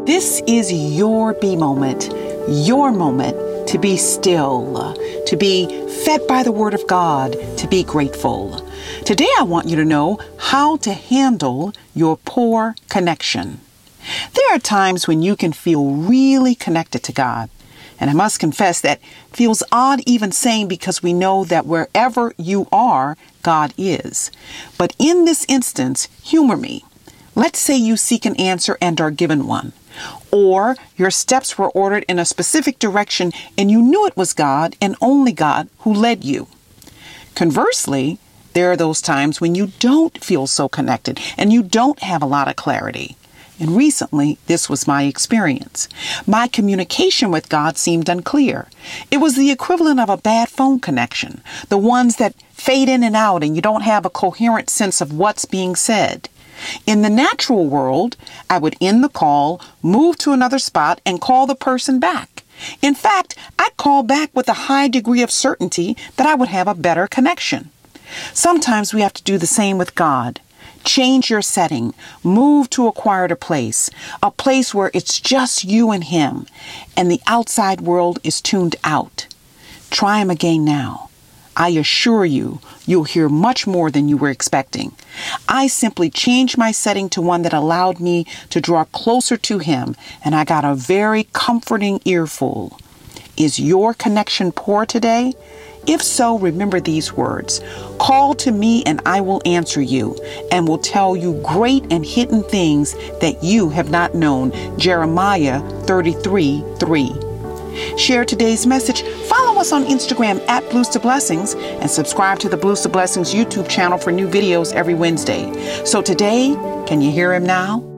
This is your be moment, your moment to be still, to be fed by the Word of God, to be grateful. Today I want you to know how to handle your poor connection. There are times when you can feel really connected to God. And I must confess that feels odd even saying because we know that wherever you are, God is. But in this instance, humor me. Let's say you seek an answer and are given one. Or your steps were ordered in a specific direction and you knew it was God and only God who led you. Conversely, there are those times when you don't feel so connected and you don't have a lot of clarity. And recently, this was my experience. My communication with God seemed unclear. It was the equivalent of a bad phone connection, the ones that fade in and out and you don't have a coherent sense of what's being said. In the natural world, I would end the call, move to another spot, and call the person back. In fact, I'd call back with a high degree of certainty that I would have a better connection. Sometimes we have to do the same with God. Change your setting, move to a quieter place, a place where it's just you and Him, and the outside world is tuned out. Try Him again now. I assure you, you'll hear much more than you were expecting. I simply changed my setting to one that allowed me to draw closer to Him, and I got a very comforting earful. Is your connection poor today? If so, remember these words. Call to me and I will answer you and will tell you great and hidden things that you have not known. Jeremiah 33:3. Share today's message. Follow us on Instagram at Blues to Blessings and subscribe to the Blues to Blessings YouTube channel for new videos every Wednesday. So today, can you hear Him now?